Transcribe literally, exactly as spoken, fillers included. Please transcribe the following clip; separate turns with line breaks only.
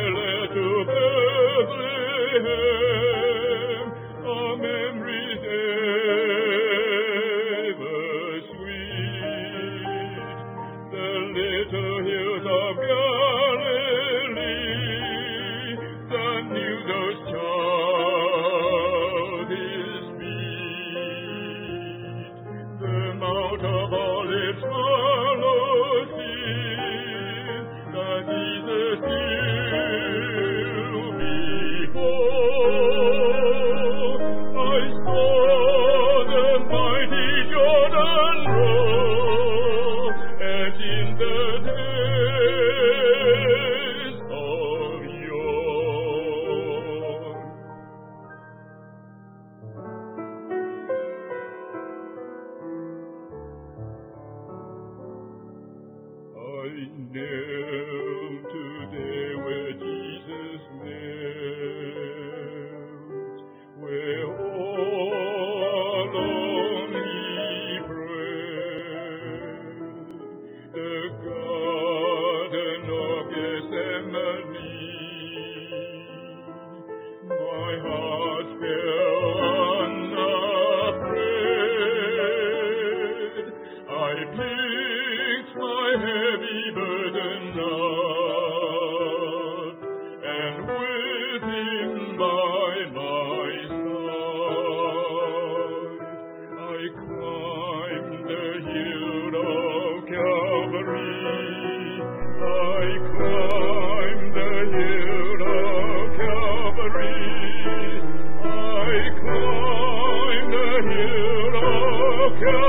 led to Bethlehem, a memory's ever sweet. The little hills of Galilee, the news those child is meet. The Mount of Olives follows him, the Jesus still before. I saw the mighty Jordan roll, as in the days of yore. I knelt today where Jesus knelt, where all alone he prayed. The Garden of Gethsemane, my heart fell unafraid. I picked my heavy burden up, and with him by my side, I climbed the hill of Calvary. I climbed the hill of Calvary. I climbed the hill of Calvary.